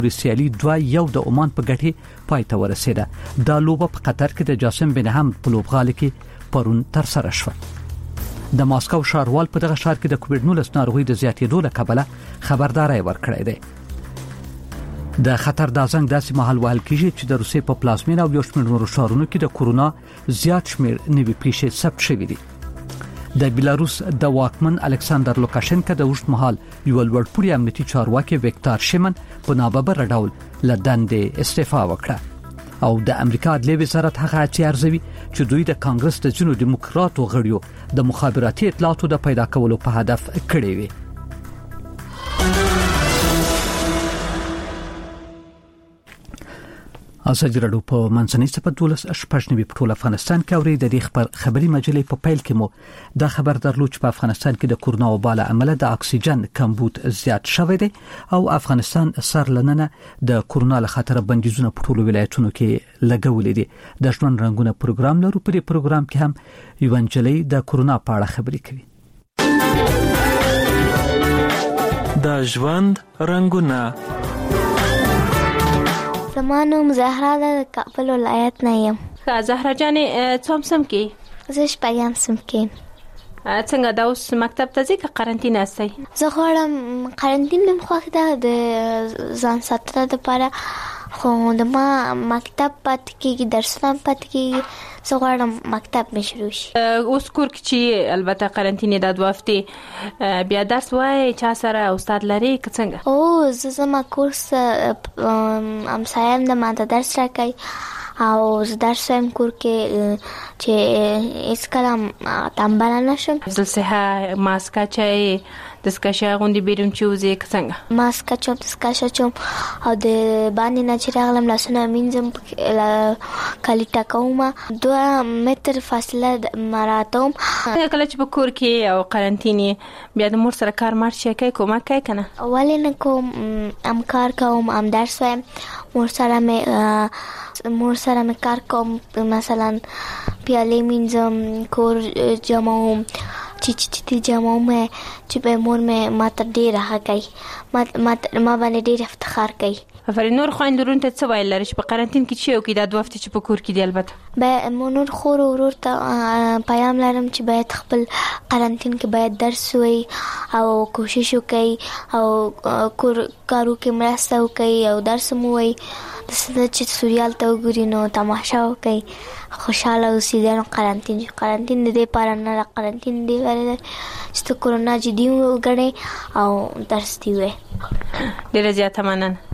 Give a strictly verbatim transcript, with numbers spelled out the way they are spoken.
سیالي دوه یو د عمان په ګټه پای ته ورسېده. دا لوبه په قطر کې د جاسم بن حمد په لوبغالي کې پرون تر سره شوه. د ماسکو ښاروال په دغه ښار کې د کووډ نولس ناروغي د زیاتېدو له کبله خبرداري ورکړې ده. د خطر د ازنګ داسې مهال وهل کیږي چې د روسیې په پلازمینه او یو شمېر نورو ښارونو کې د کورونا زیات شمېر نوي پیښې ثبت شوې دي. د بیلاروس د واکمن الکساندر لوکاشنکا د اوږد مهال یو لوړپوړي امنیتي چارواکي ویکتور شیمن په ناببر ډول له دندې استعفا وکړه او د امریکا عدلي وزارت هغه چې ارزوي چې دوی د کانګرس د جنو دیموکراتو غړیو د مخابراتي اطلاعاتو د پیدا کولو په هدف کړی وي. ازادي راډیو په منځنۍ صفحه دولس شپږنوي په ټول افغانستان کې اوري. د دې خبر خبري مجلې په پیل کې مو دا خبر درلود چې په افغانستان کې د کورونا وبا له امله د اکسیجن کمبود زیات شوی دی او افغانستان سر لننه د کورونا له خطر بندیزونه په ټولو ولایتونو کې لګولې دي. د ژوند رنگونه پروګرام لرو. په دې پروګرام کې هم یو انجلۍ د کورونا په اړه خبري کوي. د ژوند رنگونه. زمانوم زهرا د کابل ولایت نه یم. زهرا جانې څوم سم کې؟ زه شپږم سم کې. څنګه دا اوس مکتب ته ځې که قرنطین استئ؟ زه غواړم قرنطین مې خوښ ده د ځان ساتنه لپاره، خو د ما مکتب پاتې کېږي، درسونه پاتې کېږي. زه غواړم مکتب مې شروع شي. اوس کور کې چې البته قرنطین د دوه هفتې بیا درس وایي، چا سره استاد لري که څنګه؟ او زه زما کورس همسایم د ما ته درس راکوي او زه درس وایم کور کې چې هیڅ کله تنبله نشم. زلسحه ماسک اچوي، دستکشې غوندې بیرون چې وځې که څنګه؟ ماسک اچوم، دستکشې اچوم او د باندې نه چې راغلم لاسونه مینځم، کالي ټاکوم، دوه متر فاصله مراعاتوم. کله چې په کور کې او قرنطین بیا د مور سره کار مار شي کوي، کومک کوي که نه؟ ولې نه کوم، هم کار کوم، هم درس وایم. مور سره مې مور سره مې کار کوم، مثلا پیالې مینځم، کور جمعوم، چې چې جمعوم چې به مور مې ماته ډېره ښه کوي، ما ما باندې ډېر افتخار کوي. افرین. نور خویندو ورونو ته څه ویل لري چې په قرنطین کې چې وکړي دا دوه هفتې چې په کور کې دي؟ البته به نور خور او ورور ته پیام لرم چې باید خپل قرنطین کې باید درس وایي او کوشش وکړي او کور کارو کې مرسته وکړي او درس مو وایي. دسته چې سوریال ته وګوري نو تماشا وکړي، خوشاله اوسي. دا قرنطین قرنطین دې لپاره نه، قرنطین دې لپاره چې کورونا جدي وګڼي او درس دی وي. ډېره زیاته مننه.